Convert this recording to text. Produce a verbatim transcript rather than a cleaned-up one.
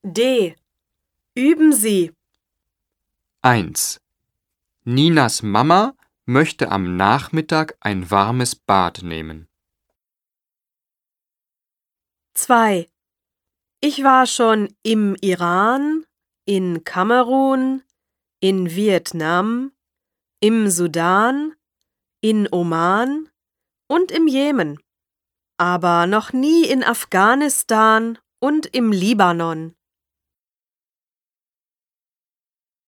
D. Üben Sie. eins. Ninas Mama möchte am Nachmittag ein warmes Bad nehmen. zwei. Ich war schon im Iran, in Kamerun, in Vietnam, im Sudan, in Oman und im Jemen, aber noch nie in Afghanistan und im Libanon.